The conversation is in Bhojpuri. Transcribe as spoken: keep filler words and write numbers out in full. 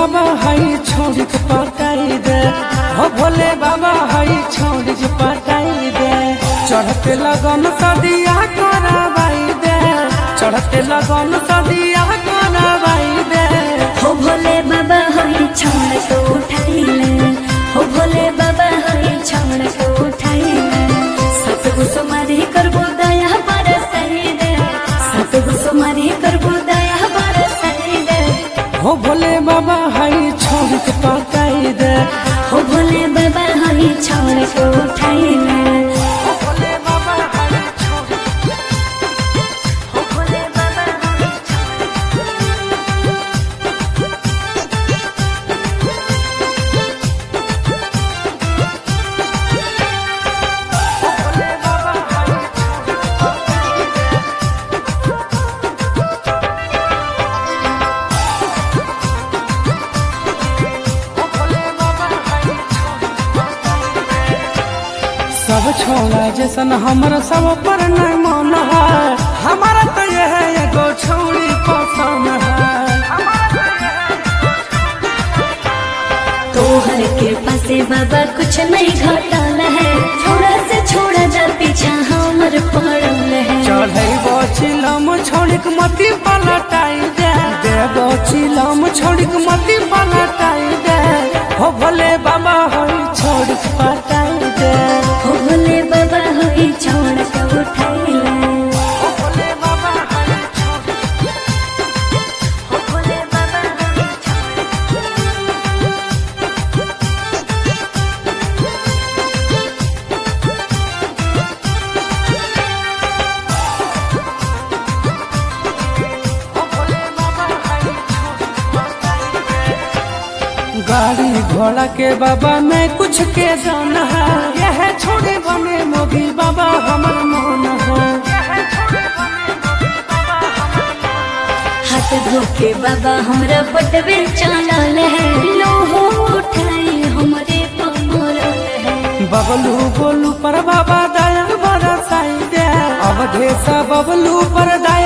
बाबा हई छोड़ के पटाई दे, हो भोले बाबा हई छोड़ के पटाई दे। चढ़ते लगन सदिया कराबाई दे, चढ़ते लगन सदिया कराबाई दे। हो भोले बाबा हई छोड़ के उठाई ले, हो भोले बाबा हई छोड़ के उठाई ले। सतगु सुमारी करबो दया बरसाई दे, सतगु सुमारी करबो दया बरसाई दे। हो भोले बाबा हई छोड़ के पटाई दे, हो भोले बाबा हई छोड़ के उठाई ले। हो भोले बाबा हई छोड़ के, हो भोले बाबा हई हो भोले बाबा हई छोड़ के पटाई दे। हो भोले बाबा हई छोड़ के पटाई दे। सब छोड़ा जैसन हमर सब पर नहीं मन है, हमारा तो यह एगो छौड़ी पसंद है। तोहर कृपा से बाबा कुछ नहीं घटल है, छोड़ा से छोड़ा जा पीछा हमर पड़ल है। चढ़े चिलम छोड़िक मती पलटाई दे, देगो चिलम छोड़िक मती पलटाई दे। हो भोले बाबा हई छोड़ के पटाई दे, हो भोले बाबा हई छोड़ के उठाई ले। हो भोले बाबा हई छोड़ के, हो भोले बाबा हई छोड़ के, हो भोले बाबा हई छोड़ के पटाई दे। गाड़ी घोड़ा के बाबा में कुछ के जान है, यह छोड़े बने मोगी बाबा हमर मोन है। हाथ धोके बाबा हमरा पटवे चलल है, लोहो उठाई हमरे पमरल है। बबलू बोलू पर बाबा दया बरसाई दे, अवधेश बबलू पर दया